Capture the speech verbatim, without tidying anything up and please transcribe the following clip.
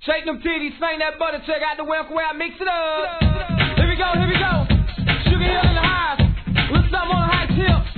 Shake them titties, slang that butter, check out the welcome where I mix it up. Here we go, here we go. Sugar Hill in the house. Little something on the high tip.